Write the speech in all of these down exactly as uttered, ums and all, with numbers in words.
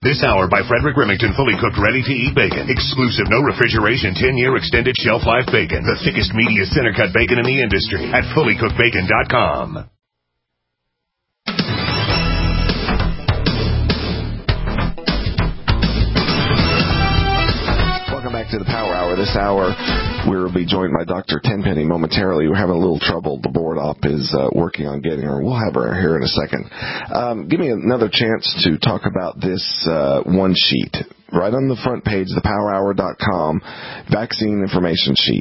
This hour by Frederick Remington, fully cooked, ready-to-eat bacon. Exclusive, no refrigeration, ten-year extended shelf life bacon. The thickest, meatiest, center-cut bacon in the industry at fully cooked bacon dot com. Welcome back to the Power Hour. This hour, we'll be joined by Doctor Tenpenny momentarily. We're having a little trouble. The board op is uh, working on getting her. We'll have her here in a second. Um, give me another chance to talk about this uh, one sheet. Right on the front page, the power hour dot com, vaccine information sheet.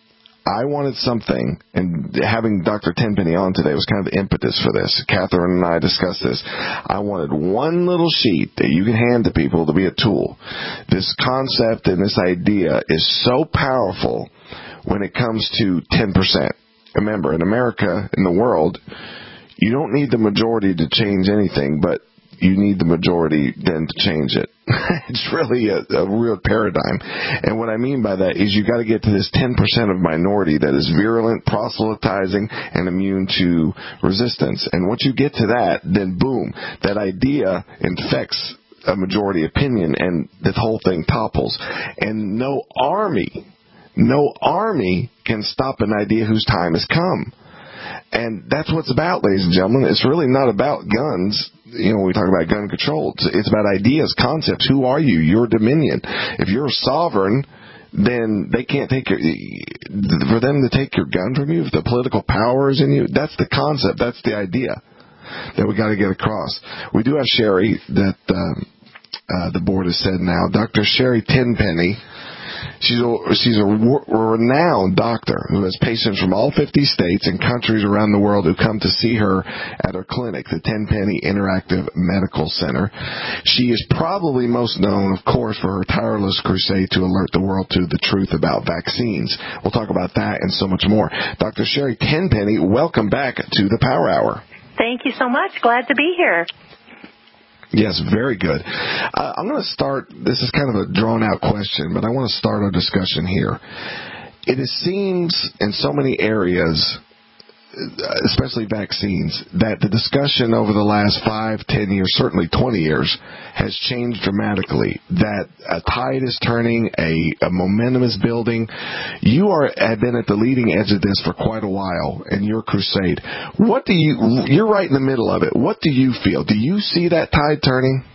I wanted something, and having Doctor Tenpenny on today was kind of the impetus for this. Catherine and I discussed this. I wanted one little sheet that you can hand to people to be a tool. This concept and this idea is so powerful when it comes to ten percent. Remember, in America, in the world, you don't need the majority to change anything, but you need the majority then to change it. It's really a, a real paradigm. And what I mean by that is you got to get to this ten percent of minority that is virulent, proselytizing, and immune to resistance. And once you get to that, then boom, that idea infects a majority opinion, and the whole thing topples. And no army, no army can stop an idea whose time has come. And that's what it's about, ladies and gentlemen. It's really not about guns. You know, when we talk about gun control, it's, it's about ideas, concepts. Who are you? Your dominion. If you're sovereign, then they can't take your, for them to take your gun from you, if the political power is in you, that's the concept. That's the idea that we got to get across. We do have Sherry that um, uh, the board has said now. Doctor Sherry Tenpenny. She's a, she's a renowned doctor who has patients from all fifty states and countries around the world who come to see her at her clinic, the Tenpenny Interactive Medical Center. She is probably most known, of course, for her tireless crusade to alert the world to the truth about vaccines. We'll talk about that and so much more. Doctor Sherry Tenpenny, welcome back to the Power Hour. Thank you so much. Glad to be here. Yes, very good. Uh, I'm going to start, this is kind of a drawn-out question, but I want to start our discussion here. It seems in so many areas, especially vaccines, that the discussion over the last five, ten years, certainly twenty years, has changed dramatically. That a tide is turning, a, a momentum is building. You are have been at the leading edge of this for quite a while in your crusade. What do you? You're right in the middle of it. What do you feel? Do you see that tide turning?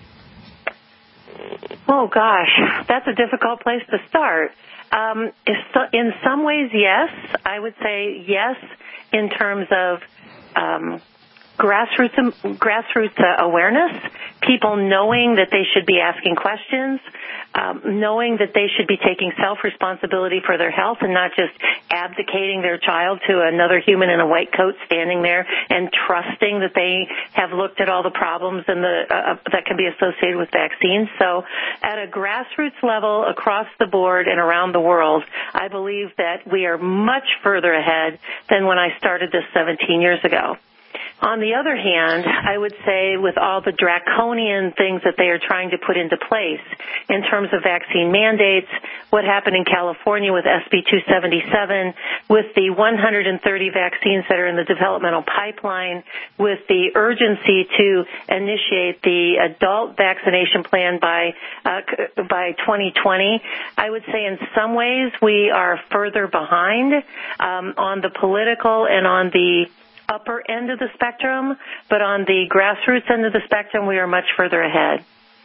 Oh gosh, that's a difficult place to start. Um, in some ways, yes. I would say yes. In terms of um, grassroots grassroots uh, awareness, people knowing that they should be asking questions, um, knowing that they should be taking self-responsibility for their health and not just abdicating their child to another human in a white coat standing there and trusting that they have looked at all the problems and the uh, that can be associated with vaccines. So at a grassroots level across the board and around the world, I believe that we are much further ahead than when I started this seventeen years ago. On the other hand, I would say with all the draconian things that they are trying to put into place in terms of vaccine mandates, what happened in California with S B two seventy-seven, with the one hundred thirty vaccines that are in the developmental pipeline, with the urgency to initiate the adult vaccination plan by uh, by twenty twenty, I would say in some ways we are further behind um, on the political and on the upper end of the spectrum, but on the grassroots end of the spectrum, we are much further ahead.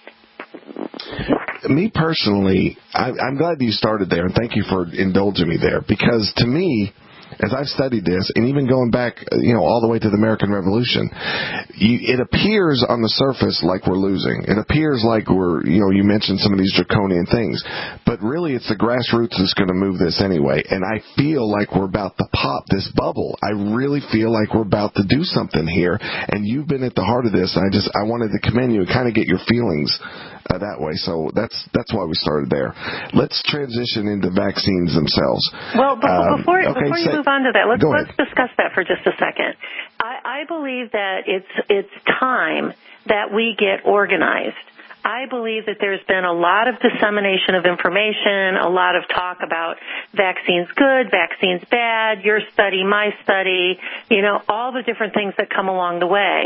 Me personally, I, I'm glad you started there, and thank you for indulging me there, because to me, as I've studied this, and even going back, you know, all the way to the American Revolution, you, it appears on the surface like we're losing. It appears like we're, you know, you mentioned some of these draconian things, but really it's the grassroots that's going to move this anyway. And I feel like we're about to pop this bubble. I really feel like we're about to do something here, and you've been at the heart of this. I just, I wanted to commend you and kind of get your feelings Uh, that way. So that's that's why we started there. Let's transition into vaccines themselves. Well, but um, before, okay, before you say, move on to that, let's, go let's ahead. discuss that for just a second. I, I believe that it's it's time that we get organized. I believe that there's been a lot of dissemination of information, a lot of talk about vaccines good, vaccines bad, your study, my study, you know, all the different things that come along the way.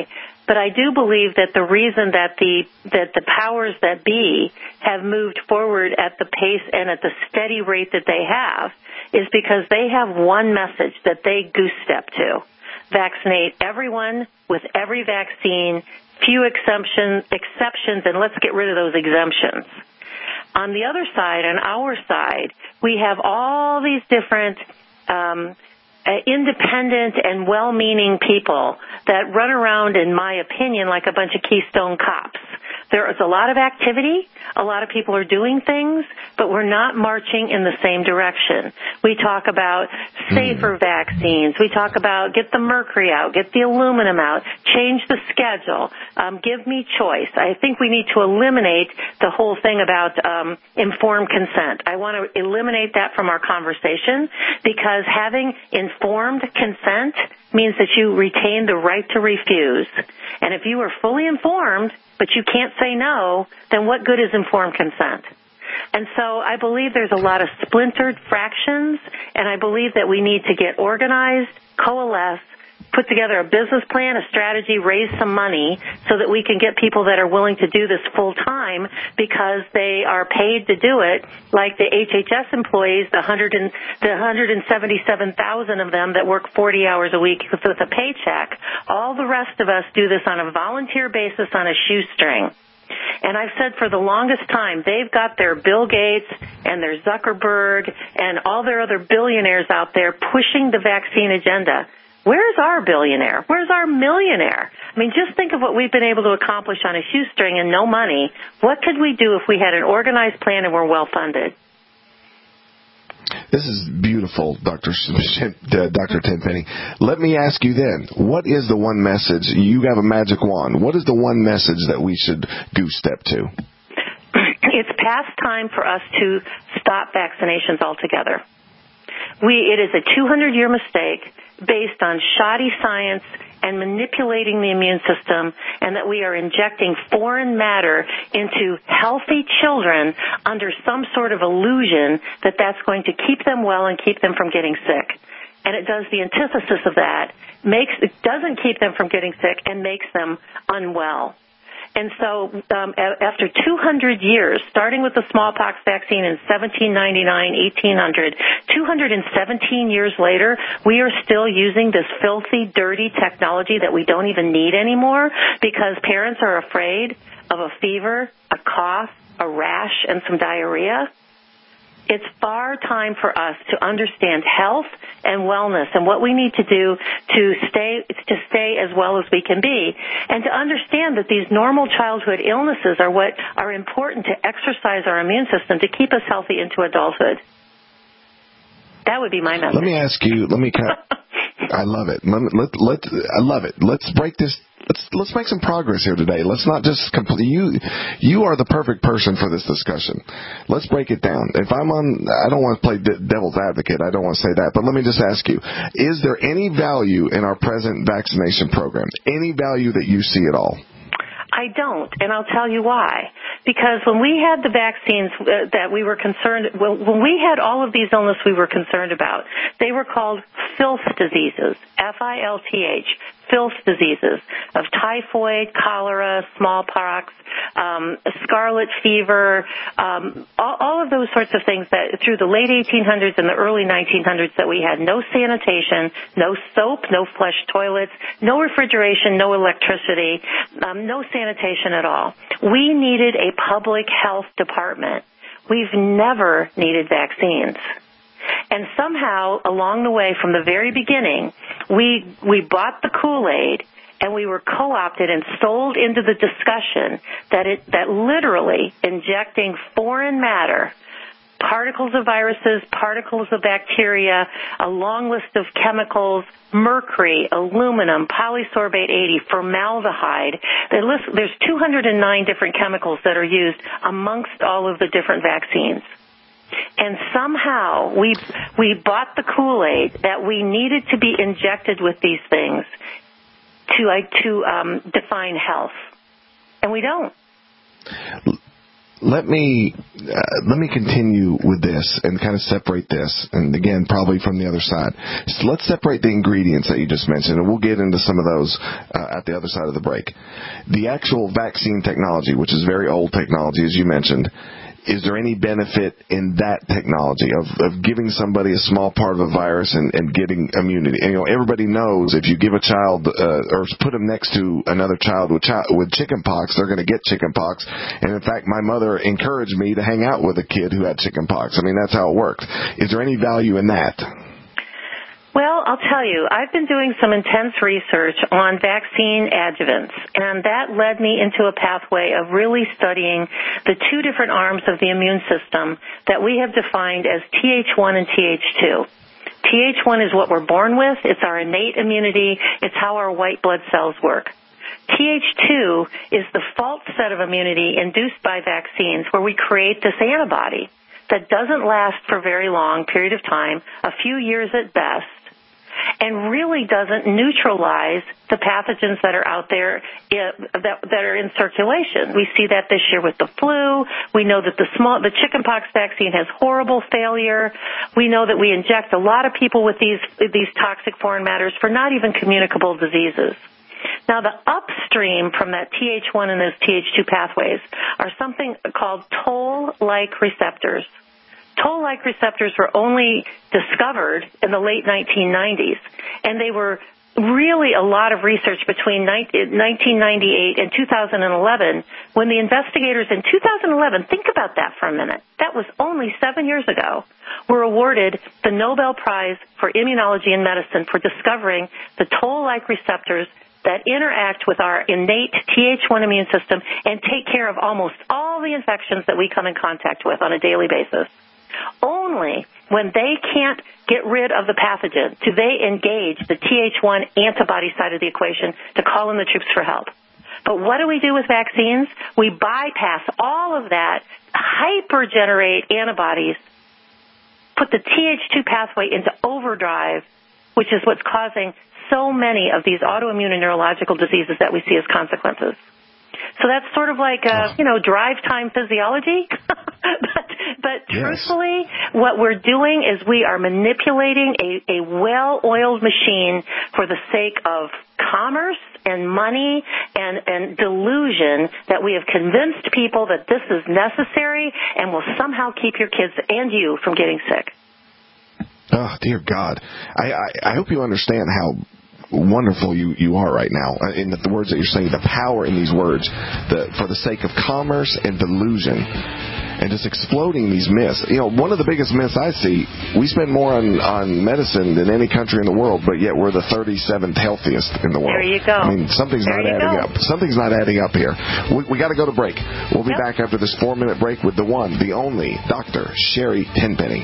But I do believe that the reason that the that the powers that be have moved forward at the pace and at the steady rate that they have is because they have one message that they goose step to. Vaccinate everyone with every vaccine, few exceptions, exceptions, and let's get rid of those exemptions. On the other side, on our side, we have all these different um, uh, independent and well-meaning people that run around, in my opinion, like a bunch of Keystone cops. There is a lot of activity. A lot of people are doing things, but we're not marching in the same direction. We talk about safer mm. vaccines. We talk about get the mercury out, get the aluminum out, change the schedule, um, give me choice. I think we need to eliminate the whole thing about um, informed consent. I want to eliminate that from our conversation because having informed consent means that you retain the right to refuse. And if you are fully informed, but you can't say no, then what good is informed consent? And so I believe there's a lot of splintered fractions, and I believe that we need to get organized, coalesce, put together a business plan, a strategy, raise some money so that we can get people that are willing to do this full time because they are paid to do it, like the H H S employees, the one hundred and, the one hundred seventy-seven thousand of them that work forty hours a week with a paycheck. All the rest of us do this on a volunteer basis on a shoestring. And I've said for the longest time, they've got their Bill Gates and their Zuckerberg and all their other billionaires out there pushing the vaccine agenda. Where's our billionaire? Where's our millionaire? I mean, just think of what we've been able to accomplish on a shoestring and no money. What could we do if we had an organized plan and were well funded? This is beautiful, Doctor Uh, Doctor Tenpenny. Let me ask you then, what is the one message? You have a magic wand. What is the one message that we should goose step to? It's past time for us to stop vaccinations altogether. We, it is a two hundred year mistake based on shoddy science and manipulating the immune system, and that we are injecting foreign matter into healthy children under some sort of illusion that that's going to keep them well and keep them from getting sick. And it does the antithesis of that, makes it doesn't keep them from getting sick and makes them unwell. And so um, after two hundred years, starting with the smallpox vaccine in seventeen ninety-nine, eighteen hundred, two hundred seventeen years later, we are still using this filthy, dirty technology that we don't even need anymore because parents are afraid of a fever, a cough, a rash, and some diarrhea. It's far time for us to understand health and wellness and what we need to do to stay to stay as well as we can be, and to understand that these normal childhood illnesses are what are important to exercise our immune system to keep us healthy into adulthood. That would be my message. Let me ask you. Let me. I love it. Let, let, let, I love it. Let's break this. Let's let's make some progress here today. Let's not just complete. You you are the perfect person for this discussion. Let's break it down. If I'm on, I don't want to play devil's advocate. I don't want to say that. But let me just ask you: is there any value in our present vaccination program? Any value that you see at all? I don't, and I'll tell you why. Because when we had the vaccines uh, that we were concerned, well, when we had all of these illnesses we were concerned about, they were called filth diseases, F I L T H, filth diseases of typhoid, cholera, smallpox, um, scarlet fever, um, all, all of those sorts of things that through the late eighteen hundreds and the early nineteen hundreds that we had no sanitation, no soap, no flush toilets, no refrigeration, no electricity, um, no sanitation at all. We needed a public health department. We've never needed vaccines. And somehow, along the way, from the very beginning, we we bought the Kool-Aid and we were co-opted and sold into the discussion that it that literally injecting foreign matter, particles of viruses, particles of bacteria, a long list of chemicals, mercury, aluminum, polysorbate eighty, formaldehyde. There's two hundred nine different chemicals that are used amongst all of the different vaccines. And somehow we we bought the Kool-Aid that we needed to be injected with these things to uh, to um, define health, and we don't. let me uh, let me continue with this and kind of separate this, and again, probably from the other side. So let's separate the ingredients that you just mentioned, and we'll get into some of those uh, at the other side of the break. The actual vaccine technology, which is very old technology, as you mentioned. Is there any benefit in that technology of, of giving somebody a small part of a virus and, and getting immunity? And, you know, everybody knows if you give a child uh, or put them next to another child with chi- with chicken pox, they're going to get chicken pox. And in fact, my mother encouraged me to hang out with a kid who had chicken pox. I mean, that's how it worked. Is there any value in that? Well, I'll tell you, I've been doing some intense research on vaccine adjuvants, and that led me into a pathway of really studying the two different arms of the immune system that we have defined as T H one and T H two. T H one is what we're born with. It's our innate immunity. It's how our white blood cells work. T H two is the false set of immunity induced by vaccines where we create this antibody that doesn't last for a very long period of time, a few years at best, and really doesn't neutralize the pathogens that are out there that, that are in circulation. We see that this year with the flu. We know that the small, the chickenpox vaccine has horrible failure. We know that we inject a lot of people with these, these toxic foreign matters for not even communicable diseases. Now, the upstream from that T H one and those T H two pathways are something called toll-like receptors. Toll-like receptors were only discovered in the late nineteen nineties, and they were really a lot of research between nineteen ninety-eight and two thousand eleven when the investigators in two thousand eleven, think about that for a minute, that was only seven years ago, were awarded the Nobel Prize for Immunology and Medicine for discovering the toll-like receptors that interact with our innate T H one immune system and take care of almost all the infections that we come in contact with on a daily basis. Only when they can't get rid of the pathogen do they engage the T H one antibody side of the equation to call in the troops for help. But what do we do with vaccines? We bypass all of that, hyper-generate antibodies, put the T H two pathway into overdrive, which is what's causing so many of these autoimmune and neurological diseases that we see as consequences. So that's sort of like, uh, you know, drive time physiology. but but yes. Truthfully, what we're doing is we are manipulating a, a well-oiled machine for the sake of commerce and money and, and delusion that we have convinced people that this is necessary and will somehow keep your kids and you from getting sick. Oh, dear God. I, I, I hope you understand how wonderful you, you are right now uh, in the, the words that you're saying, the power in these words, the, for the sake of commerce and delusion and just exploding these myths. You know, one of the biggest myths I see, we spend more on, on medicine than any country in the world, but yet we're the thirty-seventh healthiest in the world. There you go. I mean, something's there not adding go. up. Something's not adding up here. We, we got to go to break. We'll be yep. back after this four-minute break with the one, the only, Doctor Sherry Tenpenny.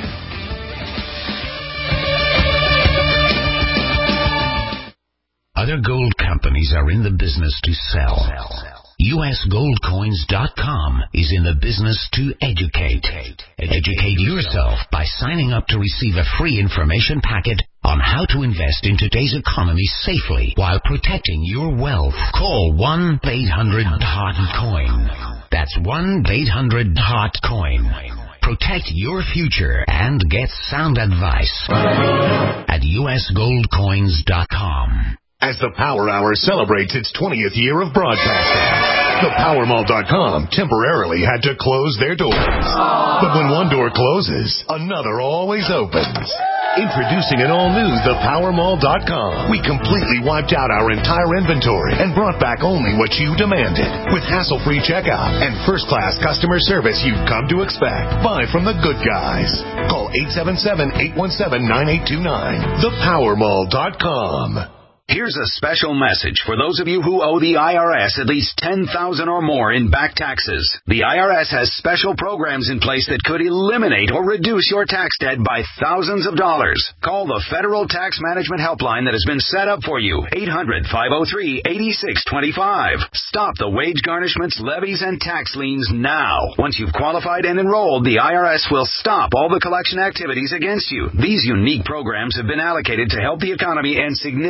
Other gold companies are in the business to sell. U S gold coins dot com is in the business to educate. Educate yourself by signing up to receive a free information packet on how to invest in today's economy safely while protecting your wealth. Call one eight hundred hot coin. That's one eight hundred hot coin. Protect your future and get sound advice at U S gold coins dot com. As the Power Hour celebrates its twentieth year of broadcasting, the Power Mall dot com temporarily had to close their doors. But when one door closes, another always opens. Introducing an all-new the Power Mall dot com. We completely wiped out our entire inventory and brought back only what you demanded. With hassle-free checkout and first-class customer service you've come to expect. Buy from the good guys. Call eight seven seven, eight one seven, nine eight two nine. the Power Mall dot com. Here's a special message for those of you who owe the I R S at least ten thousand dollars or more in back taxes. The I R S has special programs in place that could eliminate or reduce your tax debt by thousands of dollars. Call the Federal Tax Management Helpline that has been set up for you, eight hundred, five oh three, eight six two five. Stop the wage garnishments, levies, and tax liens now. Once you've qualified and enrolled, the I R S will stop all the collection activities against you. These unique programs have been allocated to help the economy and significantly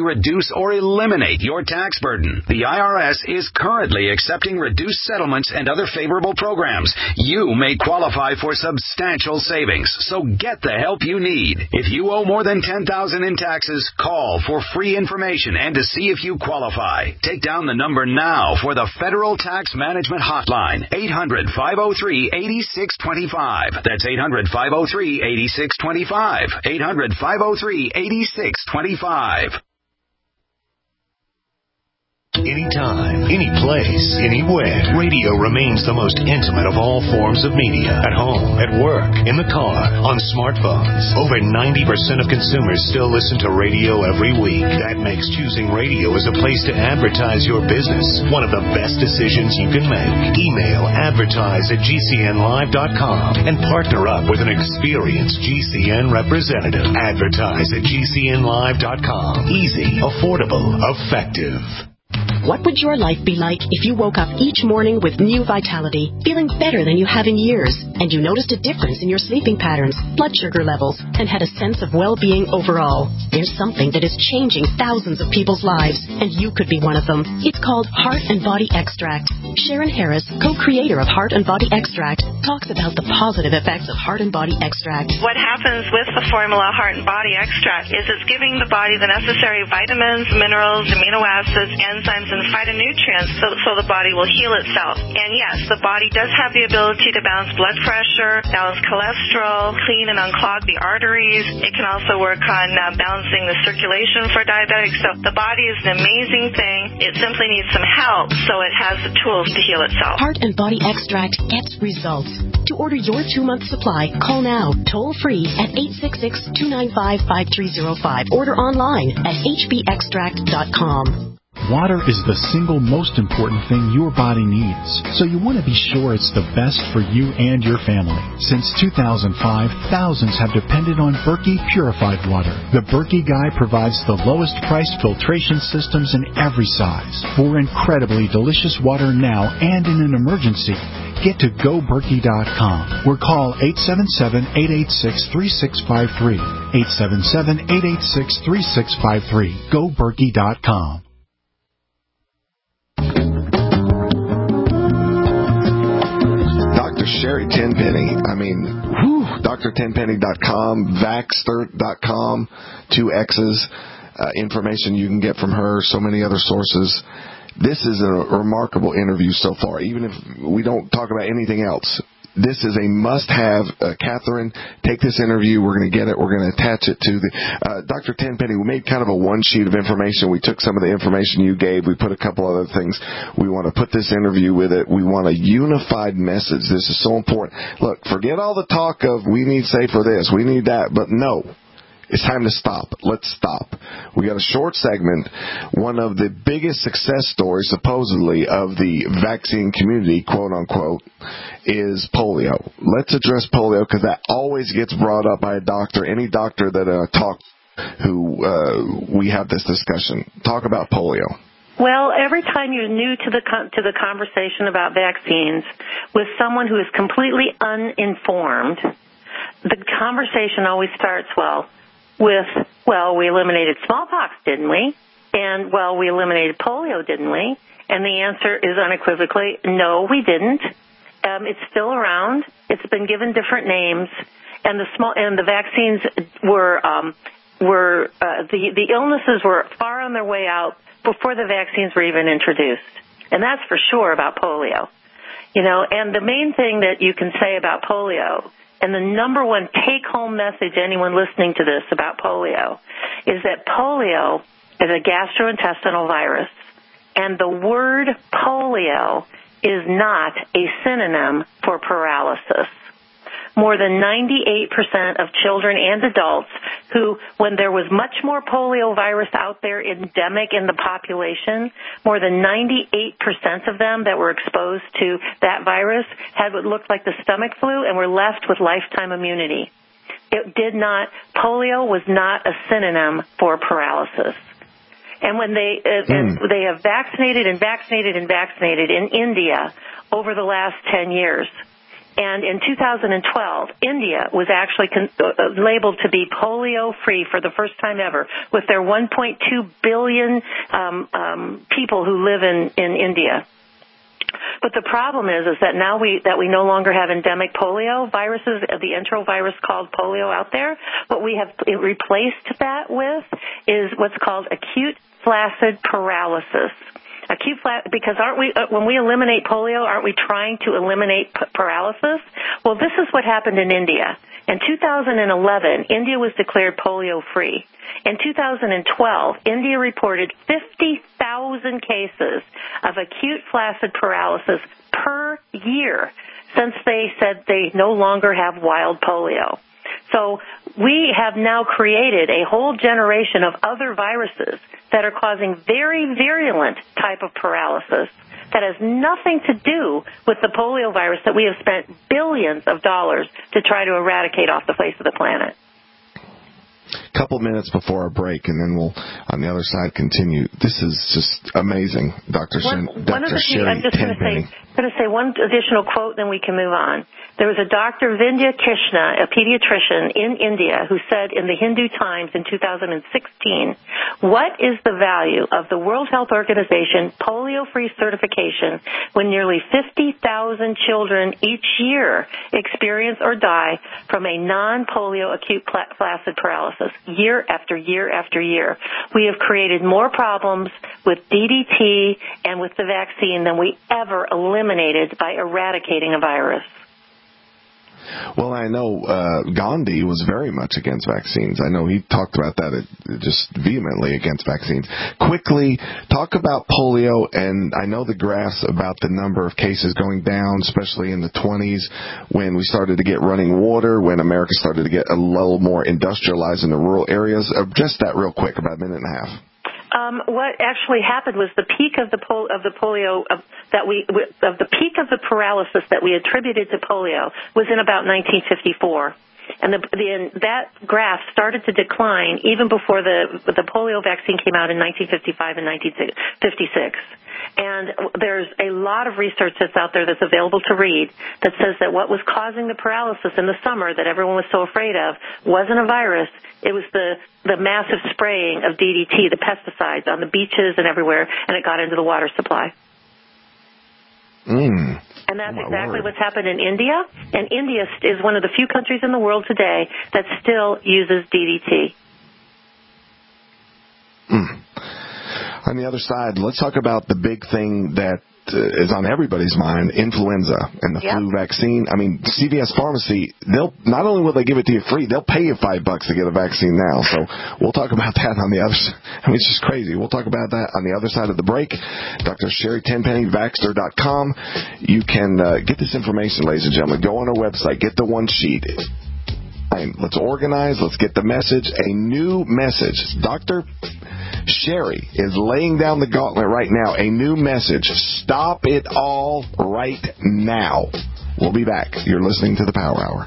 reduce or eliminate your tax burden. The I R S is currently accepting reduced settlements and other favorable programs. You may qualify for substantial savings, so get the help you need. If you owe more than ten thousand dollars in taxes, call for free information and to see if you qualify. Take down the number now for the Federal Tax Management Hotline, eight hundred, five oh three, eight six two five. That's eight hundred, five oh three, eight six two five. eight hundred, five oh three, eight six two five. Anytime, any place, anywhere, radio remains the most intimate of all forms of media. At home, at work, in the car, on smartphones. Over ninety percent of consumers still listen to radio every week. That makes choosing radio as a place to advertise your business one of the best decisions you can make. Email advertise at G C N live dot com and partner up with an experienced G C N representative. Advertise at G C N live dot com. Easy, affordable, effective. What would your life be like if you woke up each morning with new vitality, feeling better than you have in years, and you noticed a difference in your sleeping patterns, blood sugar levels, and had a sense of well-being overall? There's something that is changing thousands of people's lives, and you could be one of them. It's called Heart and Body Extract. Sharon Harris, co-creator of Heart and Body Extract, talks about the positive effects of Heart and Body Extract. What happens with the formula Heart and Body Extract is it's giving the body the necessary vitamins, minerals, amino acids, enzymes, and phytonutrients so, so the body will heal itself. And yes, the body does have the ability to balance blood pressure, balance cholesterol, clean and unclog the arteries. It can also work on uh, balancing the circulation for diabetics. So the body is an amazing thing. It simply needs some help so it has the tools to heal itself. Heart and Body Extract gets results. To order your two-month supply, call now, toll-free at eight six six, two nine five, five three zero five. Order online at h b extract dot com. Water is the single most important thing your body needs, so you want to be sure it's the best for you and your family. Since two thousand five, thousands have depended on Berkey purified water. The Berkey Guy provides the lowest priced filtration systems in every size. For incredibly delicious water now and in an emergency, get to go berkey dot com or call eight seven seven, eight eight six, three six five three. eight seven seven, eight eight six, three six five three. go berkey dot com. Doctor Sherry Tenpenny, I mean, whew, D R tenpenny dot com, Vaxxter dot com, two X's, uh, information you can get from her, so many other sources. This is a remarkable interview so far, even if we don't talk about anything else. This is a must-have. Uh, Catherine, take this interview. We're going to get it. We're going to attach it to the uh, Doctor Tenpenny. We made kind of a one sheet of information. We took some of the information you gave. We put a couple other things. We want to put this interview with it. We want a unified message. This is so important. Look, forget all the talk of we need safer this, we need that, but no. It's time to stop. Let's stop. We got a short segment. One of the biggest success stories, supposedly, of the vaccine community, quote unquote, is polio. Let's address polio because that always gets brought up by a doctor, any doctor that I uh, talk who uh, we have this discussion. Talk about polio. Well, every time you're new to the con- to the conversation about vaccines with someone who is completely uninformed, the conversation always starts, well, with, well, we eliminated smallpox, didn't we? And, well, we eliminated polio, didn't we? And the answer is unequivocally, no, we didn't. Um, it's still around. It's been given different names, and the small and the vaccines were um, were uh, the the illnesses were far on their way out before the vaccines were even introduced, and that's for sure about polio. You know, and the main thing that you can say about polio, and the number one take-home message anyone listening to this about polio, is that polio is a gastrointestinal virus, and the word polio is not a synonym for paralysis. More than ninety-eight percent of children and adults who, when there was much more polio virus out there endemic in the population, more than ninety-eight percent of them that were exposed to that virus had what looked like the stomach flu and were left with lifetime immunity. It did not, polio was not a synonym for paralysis. And when they uh, mm. and they have vaccinated and vaccinated and vaccinated in India over the last ten years, And in two thousand twelve, India was actually con- uh, labeled to be polio-free for the first time ever, with their one point two billion um, um, people who live in, in India. But the problem is, is that now we that we no longer have endemic polio viruses, the enterovirus called polio out there. What we have replaced that with is what's called acute flaccid paralysis. Acute flat, because aren't we, uh, when we eliminate polio, aren't we trying to eliminate p- paralysis? Well, this is what happened in India. In two thousand eleven, India was declared polio-free. In two thousand twelve, India reported fifty thousand cases of acute flaccid paralysis per year since they said they no longer have wild polio. So we have now created a whole generation of other viruses that are causing very virulent type of paralysis that has nothing to do with the polio virus that we have spent billions of dollars to try to eradicate off the face of the planet. Couple minutes before our break, and then we'll, on the other side, continue. This is just amazing, Doctor One, Shen, one Doctor of the Sherry I'm just going to say, going to say one additional quote, then we can move on. There was a Doctor Vindhya Krishna, a pediatrician in India, who said in the Hindu Times in two thousand sixteen, "What is the value of the World Health Organization polio-free certification when nearly fifty thousand children each year experience or die from a non-polio acute flaccid paralysis year after year after year? We have created more problems with D D T and with the vaccine than we ever eliminated by eradicating a virus." Well, I know uh, Gandhi was very much against vaccines. I know he talked about that uh, just vehemently against vaccines. Quickly, talk about polio, and I know the graphs about the number of cases going down, especially in the twenties when we started to get running water, when America started to get a little more industrialized in the rural areas. Uh, just that real quick, about a minute and a half. Um, what actually happened was the peak of the pol- of the polio of, that we of the peak of the paralysis that we attributed to polio was in about nineteen fifty-four, and the, the that graph started to decline even before the the polio vaccine came out in nineteen fifty-five and nineteen fifty-six. And there's a lot of research that's out there that's available to read that says that what was causing the paralysis in the summer that everyone was so afraid of wasn't a virus. It was the, the massive spraying of D D T, the pesticides on the beaches and everywhere, and it got into the water supply. Mm. And that's oh exactly word. what's happened in India. And India is one of the few countries in the world today that still uses D D T. Mm. On the other side, let's talk about the big thing that uh, is on everybody's mind, influenza and the yep. flu vaccine. I mean, C V S Pharmacy, they'll not only will they give it to you free, they'll pay you five bucks to get a vaccine now. So we'll talk about that on the other side. I mean, it's just crazy. We'll talk about that on the other side of the break. Doctor Sherry Tenpenny, Vaxxter dot com. You can uh, get this information, ladies and gentlemen. Go on our website. Get the one sheet. Let's organize. Let's get the message. A new message. Doctor Sherry is laying down the gauntlet right now. A new message. Stop it all right now. We'll be back. You're listening to the Power Hour.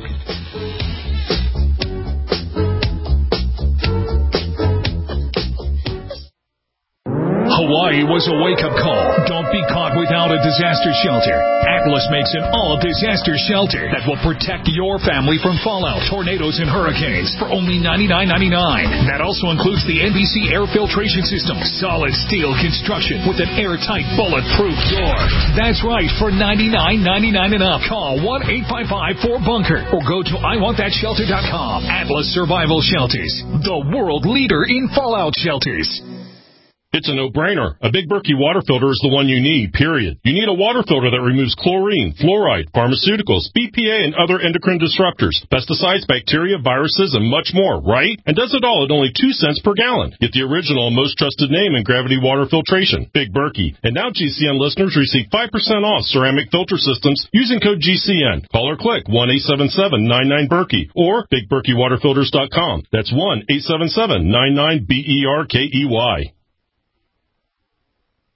Hawaii was a wake-up call. Don't be caught without a disaster shelter. Atlas makes an all-disaster shelter that will protect your family from fallout, tornadoes, and hurricanes for only ninety-nine ninety-nine. That also includes the N B C air filtration system, solid steel construction with an airtight, bulletproof door. That's right, for ninety-nine ninety-nine and up. Call one eight five five four bunker or go to I want that shelter dot com. Atlas Survival Shelters, the world leader in fallout shelters. It's a no-brainer. A Big Berkey water filter is the one you need, period. You need a water filter that removes chlorine, fluoride, pharmaceuticals, B P A, and other endocrine disruptors, pesticides, bacteria, viruses, and much more, right? And does it all at only two cents per gallon. Get the original and most trusted name in gravity water filtration, Big Berkey. And now G C N listeners receive five percent off ceramic filter systems using code G C N. Call or click one eight seven seven nine nine Berkey or Big Berkey Water Filters dot com. That's one eight seven seven nine nine B E R K E Y.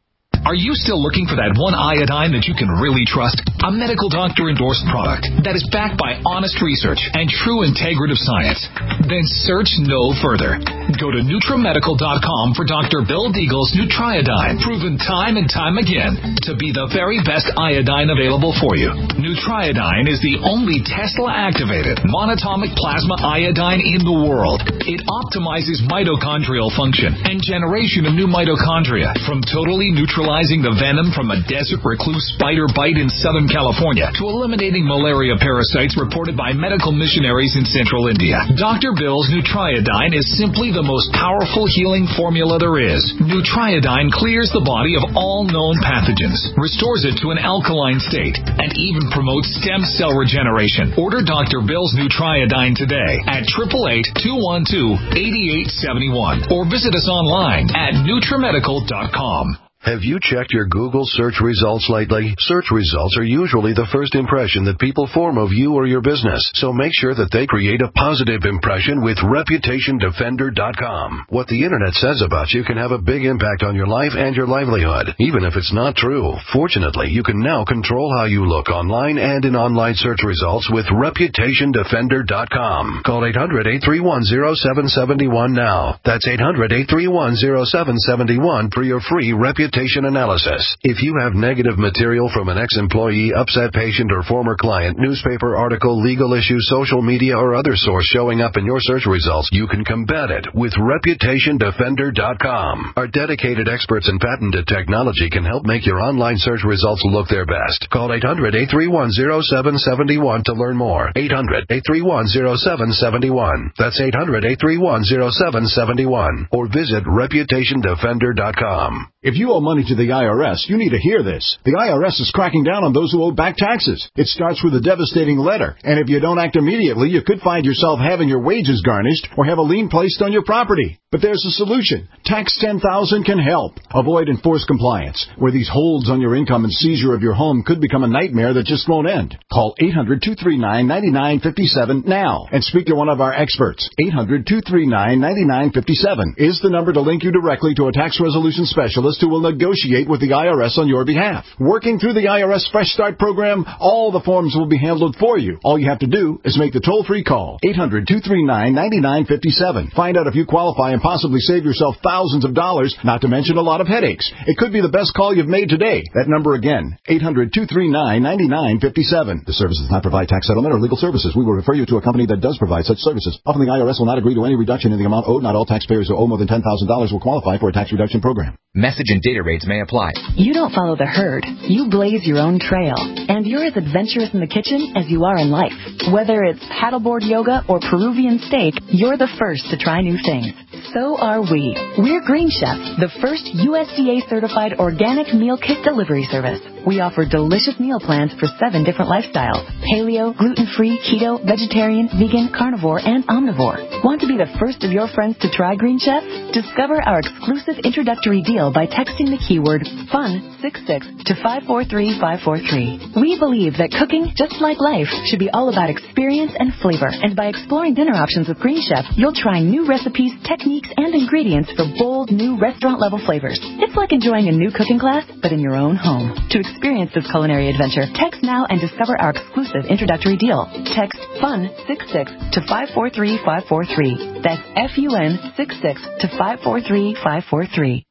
Are you still looking for that one iodine that you can really trust? A medical doctor-endorsed product that is backed by honest research and true integrative science? Then search no further. Go to Nutramedical dot com for Doctor Bill Deagle's Nutriodine, proven time and time again to be the very best iodine available for you. Nutriodine is the only Tesla-activated monatomic plasma iodine in the world. It optimizes mitochondrial function and generation of new mitochondria, from totally neutralizing the venom from a desert recluse spider bite in Southern California to eliminating malaria parasites reported by medical missionaries in central India. Doctor Bill's Nutriodine is simply the most powerful healing formula there is. Nutriodine clears the body of all known pathogens, restores it to an alkaline state, and even promotes stem cell regeneration. Order Doctor Bill's Nutriodine today at eight eight eight, two one two, eight eight seven one or visit us online at Nutramedical dot com. Have you checked your Google search results lately? Search results are usually the first impression that people form of you or your business, so make sure that they create a positive impression with Reputation Defender dot com. What the Internet says about you can have a big impact on your life and your livelihood, even if it's not true. Fortunately, you can now control how you look online and in online search results with Reputation Defender dot com. Call eight hundred, eight three one, zero seven seven one now. That's eight hundred, eight three one, zero seven seven one for your free Reputation analysis. If you have negative material from an ex-employee, upset patient, or former client, newspaper article, legal issue, social media, or other source showing up in your search results, you can combat it with Reputation Defender dot com. Our dedicated experts in patented technology can help make your online search results look their best. Call eight hundred, eight three one, zero seven seven one to learn more. eight hundred, eight three one, zero seven seven one. That's eight hundred, eight three one, zero seven seven one. Or visit Reputation Defender dot com. If you owe money to the I R S, you need to hear this. The I R S is cracking down on those who owe back taxes. It starts with a devastating letter, and if you don't act immediately, you could find yourself having your wages garnished or have a lien placed on your property. But there's a solution. Tax ten thousand can help. Avoid enforced compliance, where these holds on your income and seizure of your home could become a nightmare that just won't end. Call eight hundred, two three nine, nine nine five seven now and speak to one of our experts. eight hundred, two three nine, nine nine five seven is the number to link you directly to a tax resolution specialist who will negotiate with the I R S on your behalf. Working through the I R S Fresh Start program, all the forms will be handled for you. All you have to do is make the toll-free call. eight hundred, two three nine, nine nine five seven. Find out if you qualify and possibly save yourself thousands of dollars, not to mention a lot of headaches. It could be the best call you've made today. That number again, eight hundred, two three nine, nine nine five seven. The service does not provide tax settlement or legal services. We will refer you to a company that does provide such services. Often the I R S will not agree to any reduction in the amount owed. Not all taxpayers who owe more than ten thousand dollars will qualify for a tax reduction program. Message and data rates may apply. You don't follow the herd. You blaze your own trail. And you're as adventurous in the kitchen as you are in life. Whether it's paddleboard yoga or Peruvian steak, you're the first to try new things. So are we. We're Green Chef, the first U S D A-certified organic meal kit delivery service. We offer delicious meal plans for seven different lifestyles: paleo, gluten-free, keto, vegetarian, vegan, carnivore, and omnivore. Want to be the first of your friends to try Green Chef? Discover our exclusive introductory deal by texting the keyword FUN sixty-six to five four three five four three. We believe that cooking, just like life, should be all about experience and flavor. And by exploring dinner options with Green Chef, you'll try new recipes, techniques, and ingredients for bold, new restaurant-level flavors. It's like enjoying a new cooking class, but in your own home. To experience this culinary adventure, text now and discover our exclusive introductory deal. Text FUN sixty-six to five four three five four three. That's F U N sixty-six to five four three five four three.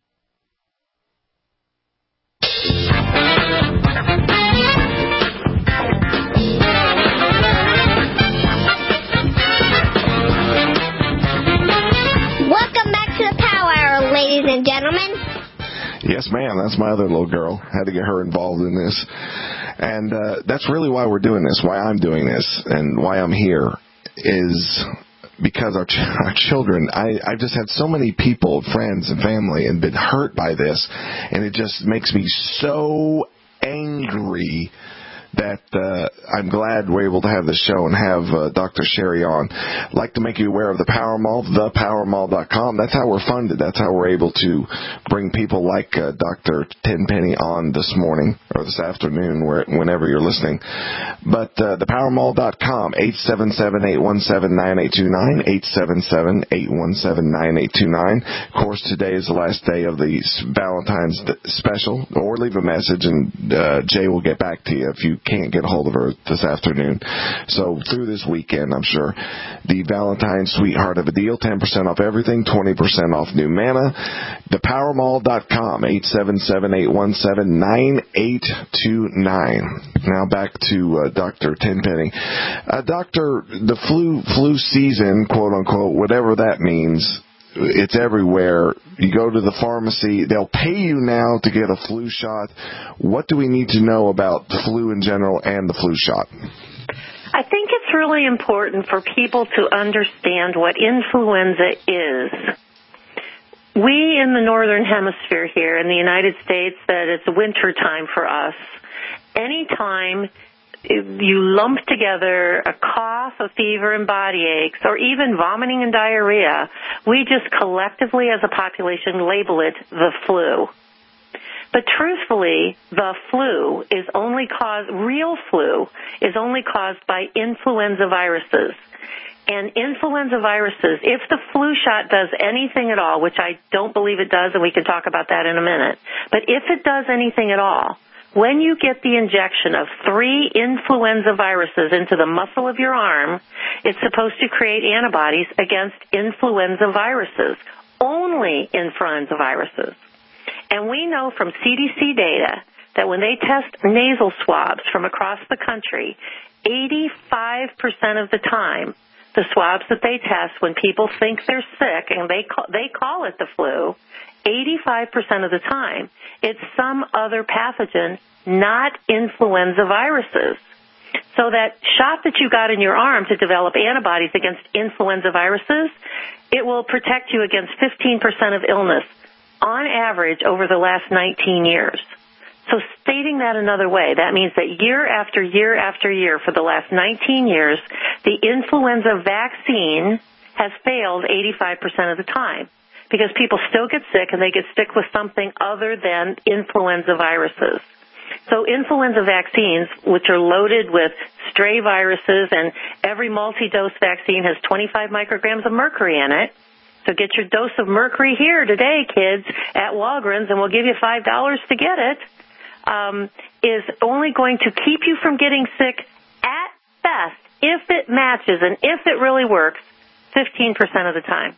Welcome back to the Power Hour, ladies and gentlemen. Yes, ma'am. That's my other little girl. Had to get her involved in this. And uh, that's really why we're doing this, why I'm doing this, and why I'm here is because our, ch- our children, I, I've just had so many people, friends and family, and been hurt by this, and it just makes me so angry that uh, I'm glad we're able to have this show and have uh, Doctor Sherry on. I'd like to make you aware of the Power Mall, the power mall dot com. That's how we're funded. That's how we're able to bring people like uh, Doctor Tenpenny on this morning or this afternoon, where, whenever you're listening. But uh, the power mall dot com, eight seven seven, eight one seven, nine eight two nine, eight seven seven, eight one seven, nine eight two nine. Of course, today is the last day of the Valentine's special, or leave a message and uh, Jay will get back to you if you can't get a hold of her this afternoon. So through this weekend, I'm sure, the Valentine's Sweetheart of a Deal, ten percent off everything, twenty percent off new manna. the power mall dot com, eight seven seven, eight one seven, nine eight two nine. Now back to uh, Doctor Tenpenny. Uh, doctor, the flu flu season, quote unquote, whatever that means, it's everywhere. You go to the pharmacy, they'll pay you now to get a flu shot. What do we need to know about the flu in general and the flu shot? I think it's really important for people to understand what influenza is. We in the Northern Hemisphere here in the United States, that it's winter time for us. Anytime you lump together a cough, a fever, and body aches, or even vomiting and diarrhea, we just collectively as a population label it the flu. But truthfully, the flu is only caused, real flu is only caused by influenza viruses. And influenza viruses, if the flu shot does anything at all, which I don't believe it does, and we can talk about that in a minute, but if it does anything at all, when you get the injection of three influenza viruses into the muscle of your arm, it's supposed to create antibodies against influenza viruses, only influenza viruses. And we know from C D C data that when they test nasal swabs from across the country, eighty-five percent of the time, the swabs that they test when people think they're sick, and they call, they call it the flu, eighty-five percent of the time, it's some other pathogen, not influenza viruses. So that shot that you got in your arm to develop antibodies against influenza viruses, it will protect you against fifteen percent of illness on average over the last nineteen years. So stating that another way, that means that year after year after year for the last nineteen years, the influenza vaccine has failed eighty-five percent of the time because people still get sick and they get sick with something other than influenza viruses. So influenza vaccines, which are loaded with stray viruses, and every multi-dose vaccine has twenty-five micrograms of mercury in it. So get your dose of mercury here today, kids, at Walgreens, and we'll give you five dollars to get it, um, is only going to keep you from getting sick at best, if it matches and if it really works, fifteen percent of the time.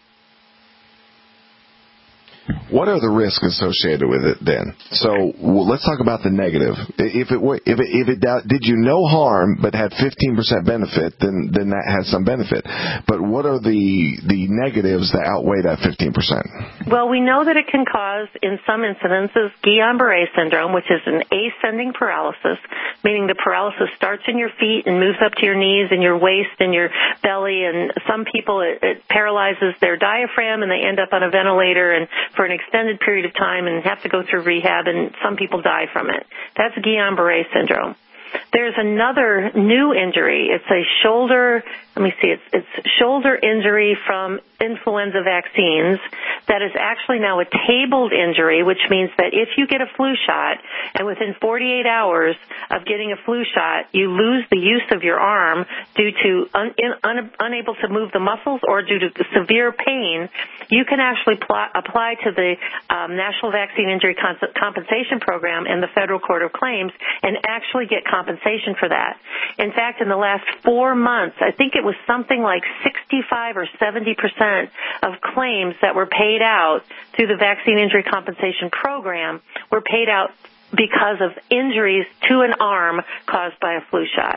What are the risks associated with it then? So well, let's talk about the negative. If it were, if it, if it did you no harm but had fifteen percent benefit, then then that has some benefit. But what are the the negatives that outweigh that fifteen percent? Well, we know that it can cause, in some incidences, Guillain-Barré syndrome, which is an ascending paralysis, meaning the paralysis starts in your feet and moves up to your knees and your waist and your belly. And some people, it, it paralyzes their diaphragm and they end up on a ventilator and for an extended period of time and have to go through rehab, and some people die from it. That's Guillain-Barré syndrome. There's another new injury. It's a shoulder, let me see, it's, it's shoulder injury from influenza vaccines that is actually now a tabled injury, which means that if you get a flu shot and within forty-eight hours of getting a flu shot, you lose the use of your arm due to un, in, un, unable to move the muscles or due to severe pain, you can actually pl- apply to the um, National Vaccine Injury Cons- Compensation Program and the Federal Court of Claims and actually get compensation for that. In fact, in the last four months, I think it was something like sixty-five or seventy percent of claims that were paid out through the Vaccine Injury Compensation Program were paid out because of injuries to an arm caused by a flu shot.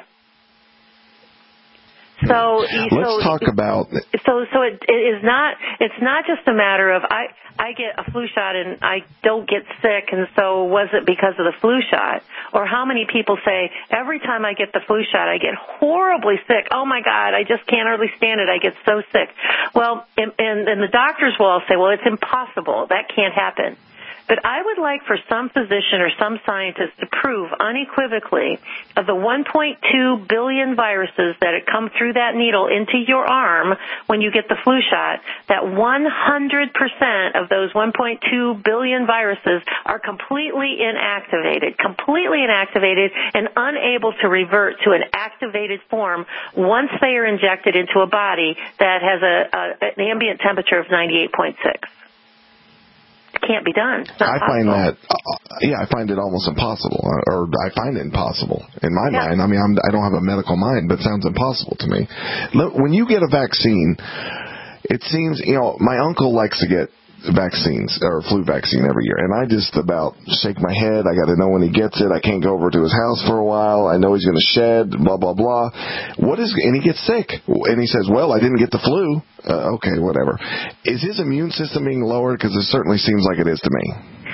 So, let's so, talk about. So, so it, it is not. It's not just a matter of I. I get a flu shot and I don't get sick, and so was it because of the flu shot? Or how many people say every time I get the flu shot, I get horribly sick. Oh my God, I just can't hardly stand it. I get so sick. Well, and, and, and the doctors will all say, well, it's impossible. That can't happen. But I would like for some physician or some scientist to prove unequivocally of the one point two billion viruses that come through that needle into your arm when you get the flu shot, that one hundred percent of those one point two billion viruses are completely inactivated, completely inactivated and unable to revert to an activated form once they are injected into a body that has a, a, an ambient temperature of ninety-eight point six. Can't be done. I find that, uh, yeah, I find it almost impossible, or I find it impossible in my yeah. mind. I mean, I'm, I don't have a medical mind, but it sounds impossible to me. Look, when you get a vaccine, it seems, you know, my uncle likes to get vaccines or flu vaccine every year, and I just about shake my head. I got to know when he gets it. I can't go over to his house for a while. I know he's going to shed, blah blah blah. What is? And he gets sick, and he says, "Well, I didn't get the flu." Uh, okay, whatever. Is his immune system being lowered? Because it certainly seems like it is to me.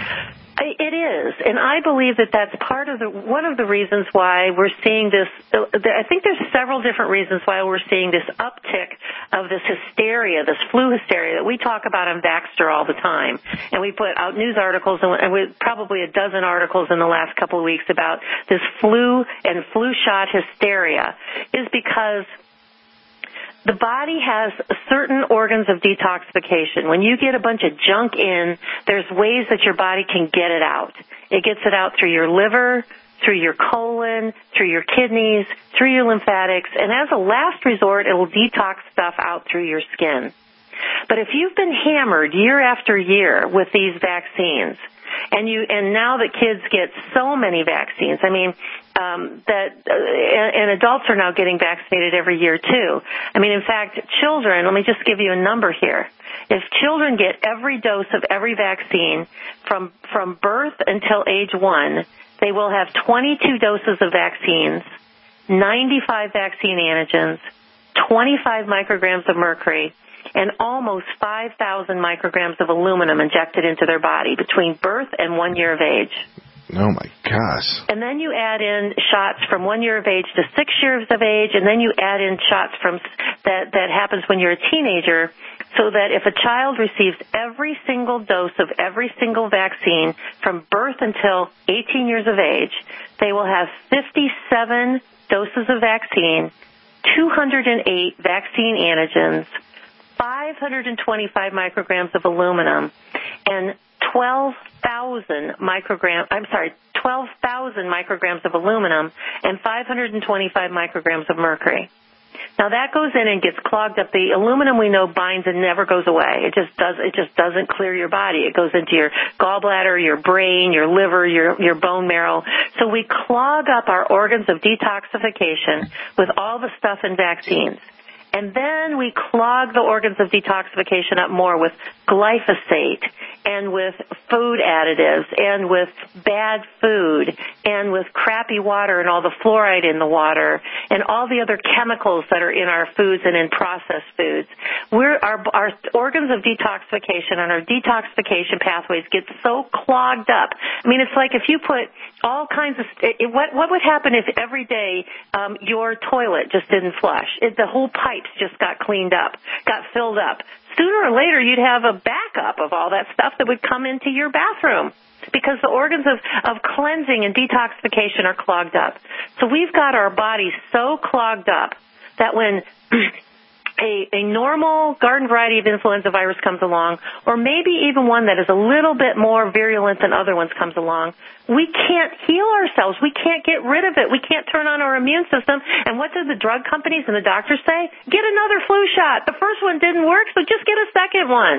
It is, and I believe that that's part of the one of the reasons why we're seeing this. I think there's several different reasons why we're seeing this uptick of this hysteria, this flu hysteria that we talk about on Baxter all the time, and we put out news articles and we, probably a dozen articles in the last couple of weeks about this flu and flu shot hysteria, is because the body has certain organs of detoxification. When you get a bunch of junk in, there's ways that your body can get it out. It gets it out through your liver, through your colon, through your kidneys, through your lymphatics, and as a last resort, it will detox stuff out through your skin. But if you've been hammered year after year with these vaccines, and you and now that kids get so many vaccines, I mean, um, that uh, and, and adults are now getting vaccinated every year too. I mean, in fact, children. Let me just give you a number here. If children get every dose of every vaccine from from birth until age one, they will have twenty-two doses of vaccines, ninety-five vaccine antigens, twenty-five micrograms of mercury, and almost five thousand micrograms of aluminum injected into their body between birth and one year of age. Oh, my gosh. And then you add in shots from one year of age to six years of age, and then you add in shots from that, that happens when you're a teenager, so that if a child receives every single dose of every single vaccine from birth until eighteen years of age, they will have fifty-seven doses of vaccine, two hundred eight vaccine antigens, five hundred twenty-five micrograms of aluminum, and twelve thousand micrograms, I'm sorry, twelve thousand micrograms of aluminum and five hundred twenty-five micrograms of mercury. Now that goes in and gets clogged up. The aluminum we know binds and never goes away. It just does. It just doesn't clear your body. It goes into your gallbladder, your brain, your liver, your your bone marrow. So we clog up our organs of detoxification with all the stuff in vaccines. And then we clog the organs of detoxification up more with glyphosate and with food additives and with bad food and with crappy water and all the fluoride in the water and all the other chemicals that are in our foods and in processed foods. We're, our, our organs of detoxification and our detoxification pathways get so clogged up. I mean, it's like if you put all kinds of it, what what would happen if every day um, your toilet just didn't flush? It, the whole pipes just got cleaned up, got filled up. Sooner or later, you'd have a backup of all that stuff that would come into your bathroom because the organs of, of cleansing and detoxification are clogged up. So we've got our bodies so clogged up that when A, a normal garden variety of influenza virus comes along, or maybe even one that is a little bit more virulent than other ones comes along, we can't heal ourselves. We can't get rid of it. We can't turn on our immune system. And what do the drug companies and the doctors say? Get another flu shot. The first one didn't work, so just get a second one.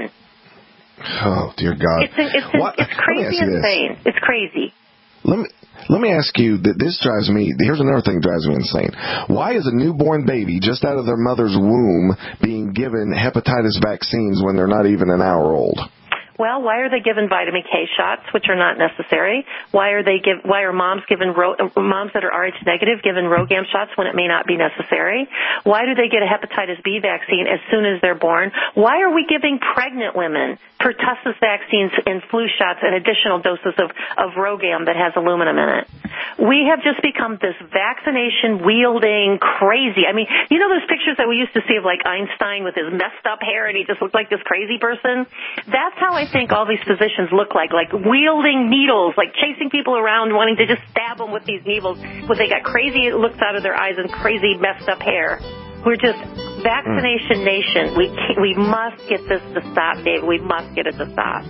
Oh, dear God. It's, it's, it's, it's crazy insane. It's crazy. Let me let me ask you that this drives me. Here's another thing that drives me insane. Why is a newborn baby just out of their mother's womb being given hepatitis vaccines when they're not even an hour old? Well, why are they given vitamin K shots, which are not necessary? Why are they give? Why are moms given ro- moms that are R H negative given RhoGAM shots when it may not be necessary? Why do they get a hepatitis B vaccine as soon as they're born? Why are we giving pregnant women pertussis vaccines and flu shots and additional doses of of RhoGAM that has aluminum in it? we have just become this vaccination-wielding crazy. I mean, you know those pictures that we used to see of, like, Einstein with his messed up hair and he just looked like this crazy person? That's how I think all these physicians look like, like wielding needles, like chasing people around, wanting to just stab them with these needles, but they got crazy looks out of their eyes and crazy messed up hair. We're just vaccination nation. We we must get this to stop, David. We must get it to stop.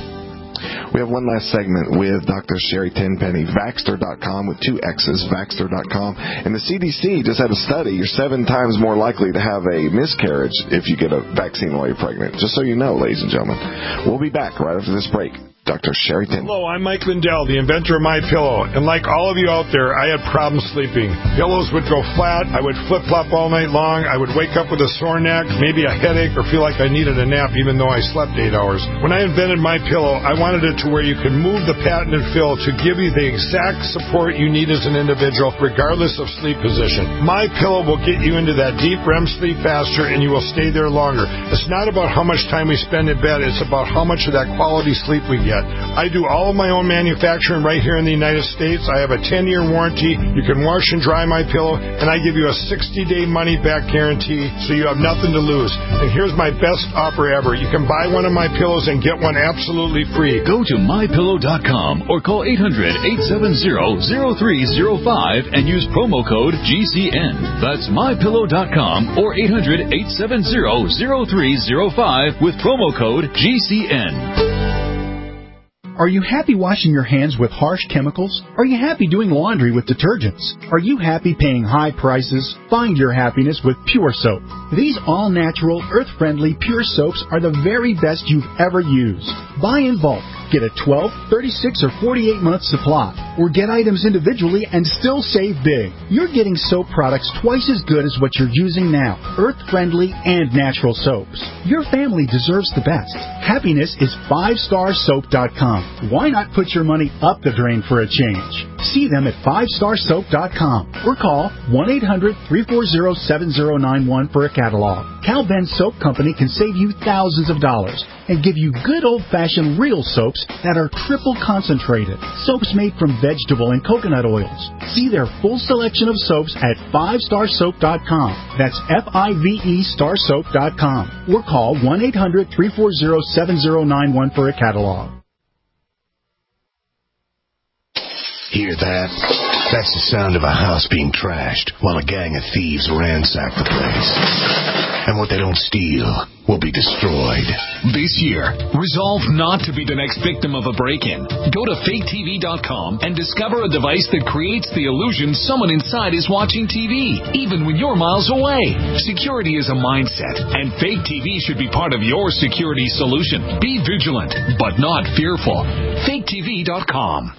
We have one last segment with Doctor Sherry Tenpenny, Vaxxter dot com with two X's, Vaxxter dot com. And the C D C just had a study. You're seven times more likely to have a miscarriage if you get a vaccine while you're pregnant. Just so you know, ladies and gentlemen. We'll be back right after this break. Doctor Sherry Tenpenny. Hello, I'm Mike Lindell, the inventor of MyPillow. And like all of you out there, I had problems sleeping. Pillows would go flat. I would flip-flop all night long. I would wake up with a sore neck, maybe a headache, or feel like I needed a nap even though I slept eight hours. When I invented MyPillow, I wanted it to where you could move the patented fill to give you the exact support you need as an individual, regardless of sleep position. MyPillow will get you into that deep R E M sleep faster, and you will stay there longer. It's not about how much time we spend in bed. It's about how much of that quality sleep we get. I do all of my own manufacturing right here in the United States. I have a ten-year warranty. You can wash and dry my pillow, and I give you a sixty-day money-back guarantee, so you have nothing to lose. And here's my best offer ever. You can buy one of my pillows and get one absolutely free. Go to my pillow dot com or call eight hundred, eight seven zero, zero three zero five and use promo code G C N. That's my pillow dot com or eight hundred, eight seven zero, zero three zero five with promo code G C N. Are you happy washing your hands with harsh chemicals? Are you happy doing laundry with detergents? Are you happy paying high prices? Find your happiness with Pure Soap. These all-natural, earth-friendly Pure Soaps are the very best you've ever used. Buy in bulk. Get a twelve, thirty-six, or forty-eight month supply. Or get items individually and still save big. You're getting soap products twice as good as what you're using now. Earth-friendly and natural soaps. Your family deserves the best. Happiness is five star soap dot com. Why not put your money up the drain for a change? See them at five star soap dot com or call one eight hundred, three four zero, seven zero nine one for a catalog. Cal Ben Soap Company can save you thousands of dollars and give you good old-fashioned real soaps that are triple concentrated. Soaps made from vegetable and coconut oils. See their full selection of soaps at five star soap dot com. That's F I V E star soap dot com. Or call one eight hundred, three four zero, seven zero nine one for a catalog. Hear that? That's the sound of a house being trashed while a gang of thieves ransack the place. And what they don't steal will be destroyed. This year, resolve not to be the next victim of a break-in. Go to fake T V dot com and discover a device that creates the illusion someone inside is watching T V, even when you're miles away. Security is a mindset, and Fake T V should be part of your security solution. Be vigilant, but not fearful. fake T V dot com.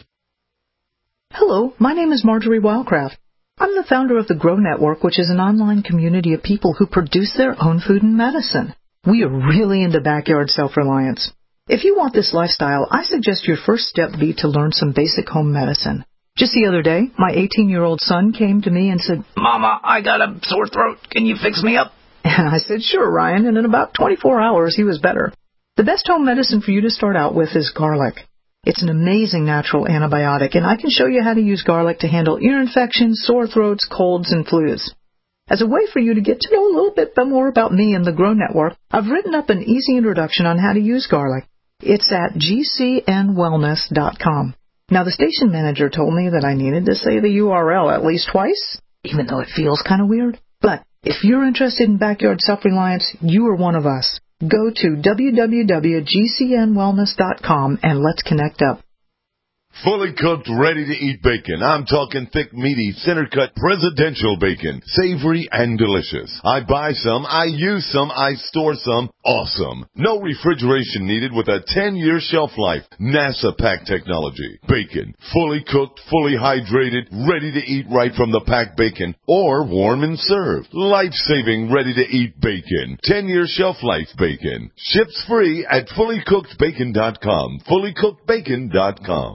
Hello, my name is Marjorie Wildcraft. I'm the founder of the Grow Network, which is an online community of people who produce their own food and medicine. We are really into backyard self-reliance. If you want this lifestyle, I suggest your first step be to learn some basic home medicine. Just the other day, my eighteen-year-old son came to me and said, "Mama, I got a sore throat. Can you fix me up?" And I said, "Sure, Ryan," and in about twenty-four hours, he was better. The best home medicine for you to start out with is garlic. It's an amazing natural antibiotic, and I can show you how to use garlic to handle ear infections, sore throats, colds, and flus. As a way for you to get to know a little bit more about me and the Grow Network, I've written up an easy introduction on how to use garlic. It's at G C N wellness dot com. Now, the station manager told me that I needed to say the U R L at least twice, even though it feels kind of weird. But if you're interested in backyard self-reliance, you are one of us. Go to w w w dot G C N wellness dot com and let's connect up. Fully cooked, ready-to-eat bacon. I'm talking thick, meaty, center-cut, presidential bacon. Savory and delicious. I buy some, I use some, I store some. Awesome. No refrigeration needed with a ten-year shelf life. NASA pack technology. Bacon. Fully cooked, fully hydrated, ready to eat right from the packed bacon. Or warm and served. Life-saving, ready-to-eat bacon. ten-year shelf life bacon. Ships free at fully cooked bacon dot com. fully cooked bacon dot com.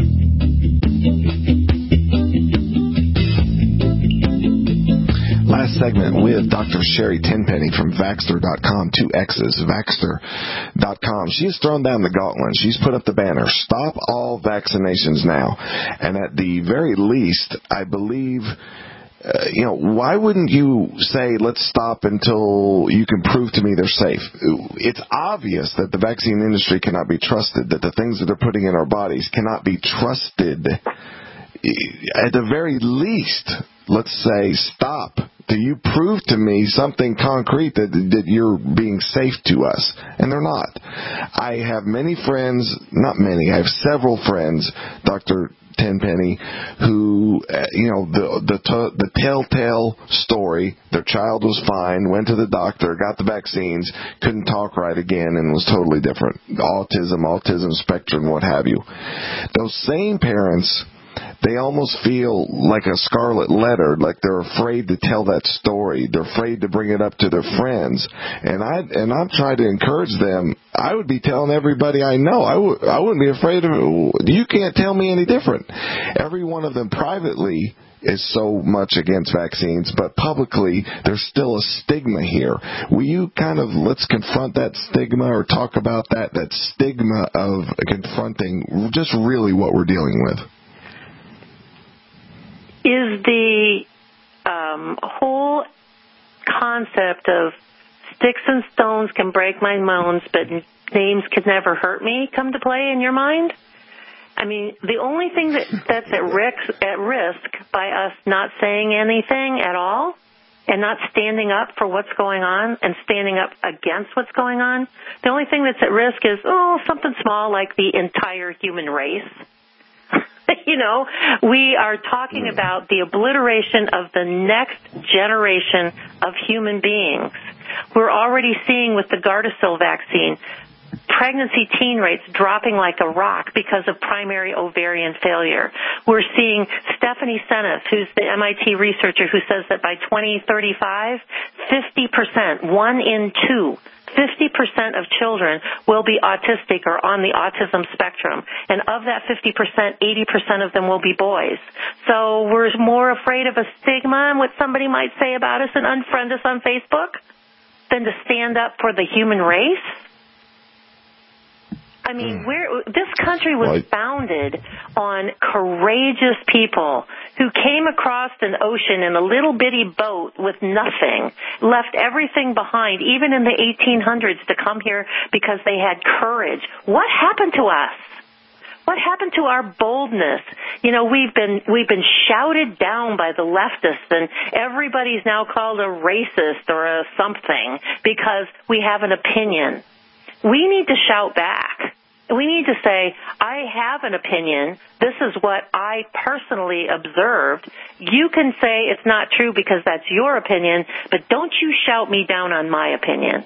Last this segment with Doctor Sherry Tenpenny from Vaxxter dot com, two X's, Vaxxter dot com. She's thrown down the gauntlet. She's put up the banner, stop all vaccinations now. And at the very least, I believe, uh, you know, why wouldn't you say, let's stop until you can prove to me they're safe? It's obvious that the vaccine industry cannot be trusted, that the things that they're putting in our bodies cannot be trusted. At the very least, let's say, stop. Do you prove to me something concrete that, that you're being safe to us? And they're not. I have many friends, not many, I have several friends, Doctor Tenpenny, who, uh, you know, the the t- the telltale story, their child was fine, went to the doctor, got the vaccines, couldn't talk right again, and was totally different. Autism, autism spectrum, what have you. Those same parents, they almost feel like a scarlet letter, like they're afraid to tell that story. They're afraid to bring it up to their friends. And I and I'm trying to encourage them. I would be telling everybody I know. I w- I wouldn't be afraid of it. You can't tell me any different. Every one of them privately is so much against vaccines, but publicly there's still a stigma here. Will you kind of, let's confront that stigma or talk about that, that stigma of confronting just really what we're dealing with? Is the um, whole concept of sticks and stones can break my bones, but names could never hurt me come to play in your mind? I mean, the only thing that, that's at risk, at risk by us not saying anything at all and not standing up for what's going on and standing up against what's going on, the only thing that's at risk is, oh, something small like the entire human race. You know, we are talking about the obliteration of the next generation of human beings. We're already seeing with the Gardasil vaccine pregnancy teen rates dropping like a rock because of primary ovarian failure. We're seeing Stephanie Seneff, who's the M I T researcher, who says that by twenty thirty-five, fifty percent, one in two, fifty percent of children will be autistic or on the autism spectrum. And of that fifty percent, eighty percent of them will be boys. So we're more afraid of a stigma and what somebody might say about us and unfriend us on Facebook than to stand up for the human race. I mean, we're, this country was founded on courageous people who came across an ocean in a little bitty boat with nothing, left everything behind, even in the eighteen hundreds, to come here because they had courage. What happened to us? What happened to our boldness? You know, we've been we've been shouted down by the leftists, and everybody's now called a racist or a something because we have an opinion. We need to shout back. We need to say, I have an opinion. This is what I personally observed. You can say it's not true because that's your opinion, but don't you shout me down on my opinion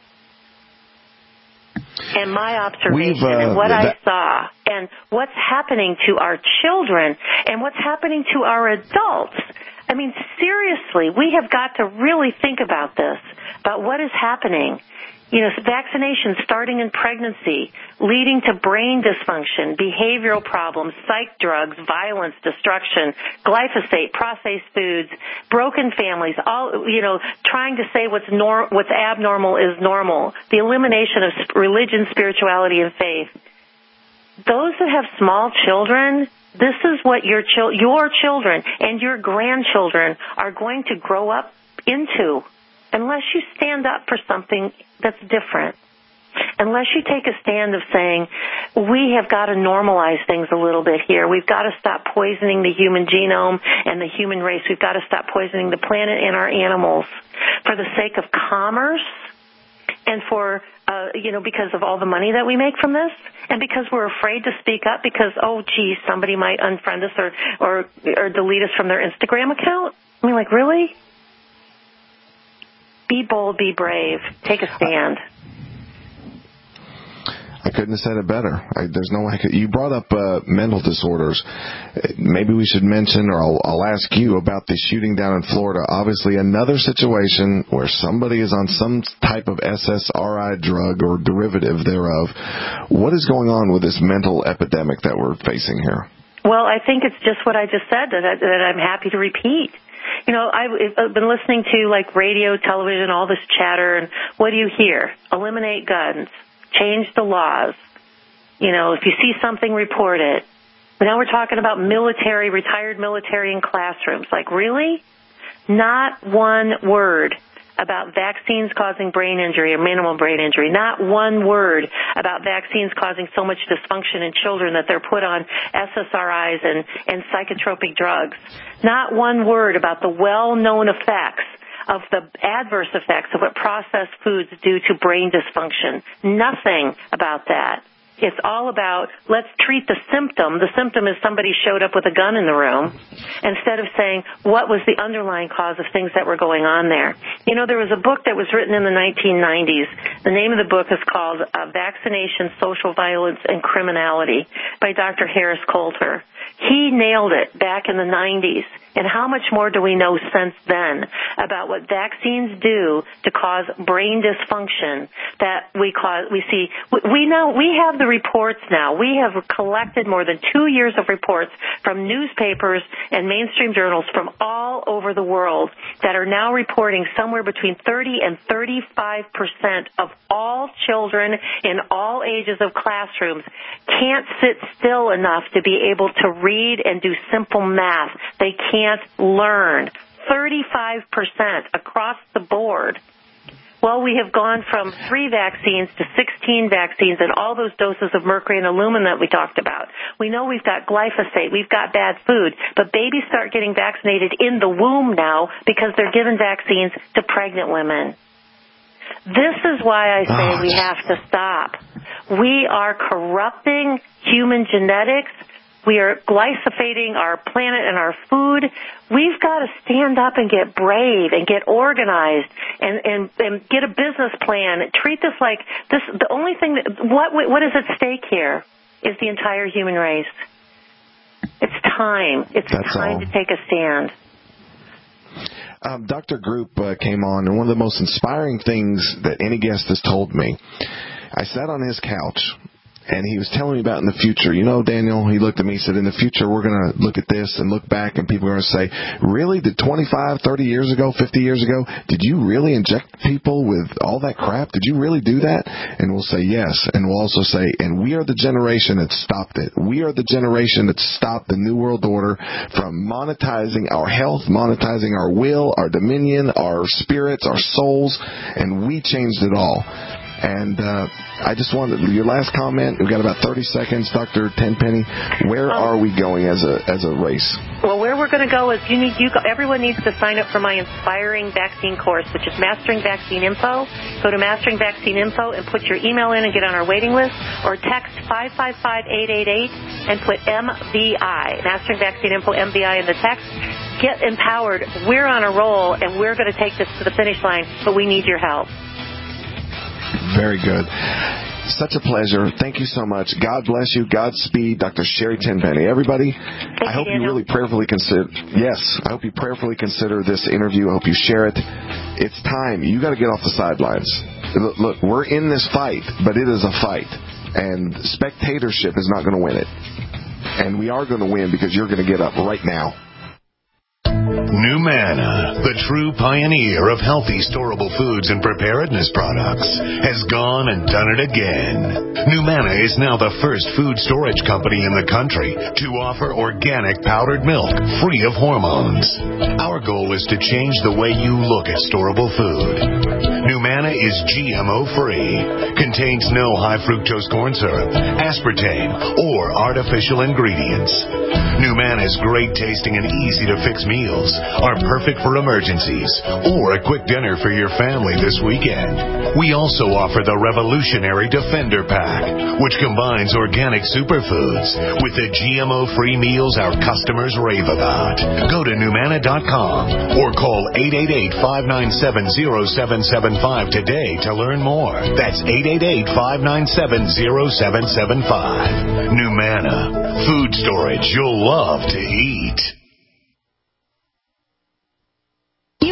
and my observation uh, and what that- I saw and what's happening to our children and what's happening to our adults. I mean, seriously, we have got to really think about this, about what is happening. You know, vaccination starting in pregnancy, leading to brain dysfunction, behavioral problems, psych drugs, violence, destruction, glyphosate, processed foods, broken families, all, you know, trying to say what's nor- what's abnormal is normal, the elimination of religion, spirituality, and faith. Those that have small children, this is what your chil- your children and your grandchildren are going to grow up into. Unless you stand up for something that's different, unless you take a stand of saying, we have got to normalize things a little bit here. We've got to stop poisoning the human genome and the human race. We've got to stop poisoning the planet and our animals for the sake of commerce and for, uh, you know, because of all the money that we make from this and because we're afraid to speak up because, oh, gee, somebody might unfriend us or, or, or delete us from their Instagram account. I mean, like, really? Be bold, be brave, take a stand. I couldn't have said it better. I, there's no way I could. You brought up uh, mental disorders. Maybe we should mention, or I'll, I'll ask you about the shooting down in Florida. Obviously, another situation where somebody is on some type of S S R I drug or derivative thereof. What is going on with this mental epidemic that we're facing here? Well, I think it's just what I just said that, I, that I'm happy to repeat. You know, I've been listening to, like, radio, television, all this chatter, and what do you hear? Eliminate guns. Change the laws. You know, if you see something, report it. But now we're talking about military, retired military in classrooms. Like, really? Not one word about vaccines causing brain injury or minimal brain injury. Not one word about vaccines causing so much dysfunction in children that they're put on S S R Is and, and psychotropic drugs. Not one word about the well-known effects of the adverse effects of what processed foods do to brain dysfunction. Nothing about that. It's all about, let's treat the symptom. The symptom is somebody showed up with a gun in the room, instead of saying, what was the underlying cause of things that were going on there? You know, there was a book that was written in the nineteen nineties. The name of the book is called uh, Vaccination, Social Violence, and Criminality by Doctor Harris Coulter. He nailed it back in the nineties. And how much more do we know since then about what vaccines do to cause brain dysfunction that we cause, we see, we know, we have the reports now. We have collected more than two years of reports from newspapers and mainstream journals from all over the world that are now reporting somewhere between thirty and thirty-five percent of all children in all ages of classrooms can't sit still enough to be able to read and do simple math. They can't learn. thirty-five percent across the board. Well, we have gone from three vaccines to sixteen vaccines and all those doses of mercury and aluminum that we talked about. We know we've got glyphosate, we've got bad food, but babies start getting vaccinated in the womb now because they're given vaccines to pregnant women. This is why I say oh, we have to stop. We are corrupting human genetics. We are glyphosating our planet and our food. We've got to stand up and get brave and get organized and, and, and get a business plan. Treat this like this. The only thing that what what is at stake here is the entire human race. It's time. It's That's time all. to take a stand. Um, Doctor Group uh, came on, and one of the most inspiring things that any guest has told me, I sat on his couch, and he was telling me about in the future. You know, Daniel, he looked at me and said, in the future, we're going to look at this and look back, and people are going to say, really? Did twenty-five, thirty years ago, fifty years ago, did you really inject people with all that crap? Did you really do that? And we'll say yes. And we'll also say, and we are the generation that stopped it. We are the generation that stopped the New World Order from monetizing our health, monetizing our will, our dominion, our spirits, our souls, and we changed it all. And uh, I just wanted your last comment. We've got about thirty seconds, Doctor Tenpenny. Where oh. are we going as a as a race? Well, where we're going to go is you need you. Everyone needs to sign up for my Inspiring Vaccine course, which is Mastering Vaccine Info. Go to Mastering Vaccine Info and put your email in and get on our waiting list, or text five five five, eight eight eight and put M V I, Mastering Vaccine Info, M V I in the text. Get empowered. We're on a roll, and we're going to take this to the finish line, but we need your help. Very good. Such a pleasure. Thank you so much. God bless you. Godspeed, Doctor Sherry Tenpenny. Everybody, Thank I hope you, you really prayerfully consider, yes, I hope you prayerfully consider this interview. I hope you share it. It's time. You got to get off the sidelines. Look, look, we're in this fight, but it is a fight. And spectatorship is not going to win it. And we are going to win because you're going to get up right now. NuManna, the true pioneer of healthy storable foods and preparedness products, has gone and done it again. NuManna is now the first food storage company in the country to offer organic powdered milk free of hormones. Our goal is to change the way you look at storable food. NuManna is G M O-free, contains no high fructose corn syrup, aspartame, or artificial ingredients. NuManna's great tasting and easy to fix meals are perfect for emergencies or a quick dinner for your family this weekend. We also offer the revolutionary Defender Pack, which combines organic superfoods with the G M O-free meals our customers rave about. Go to NuManna dot com or call eight eight eight, five nine seven, zero seven seven five today to learn more. That's eight eight eight, five nine seven, zero seven seven five. NuManna, food storage you'll love to eat. You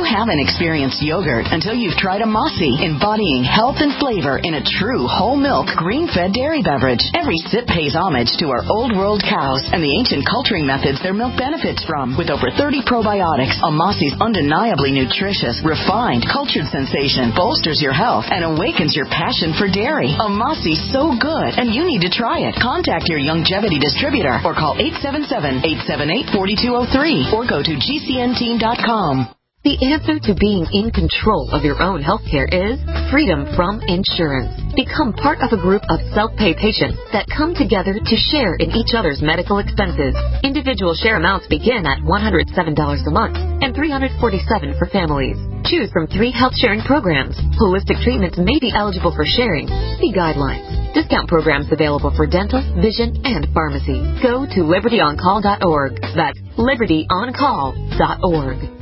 haven't experienced yogurt until you've tried Amasi, embodying health and flavor in a true whole milk, green-fed dairy beverage. Every sip pays homage to our old world cows and the ancient culturing methods their milk benefits from. With over thirty probiotics, Amasi's undeniably nutritious, refined, cultured sensation bolsters your health and awakens your passion for dairy. Amasi's so good, and you need to try it. Contact your Youngevity distributor or call eight seven seven, eight seven eight, four two zero three or go to G C N team dot com. The answer to being in control of your own healthcare is freedom from insurance. Become part of a group of self-pay patients that come together to share in each other's medical expenses. Individual share amounts begin at one hundred seven dollars a month and three hundred forty-seven dollars for families. Choose from three health sharing programs. Holistic treatments may be eligible for sharing. See guidelines. Discount programs available for dental, vision, and pharmacy. Go to liberty on call dot org. That's liberty on call dot org.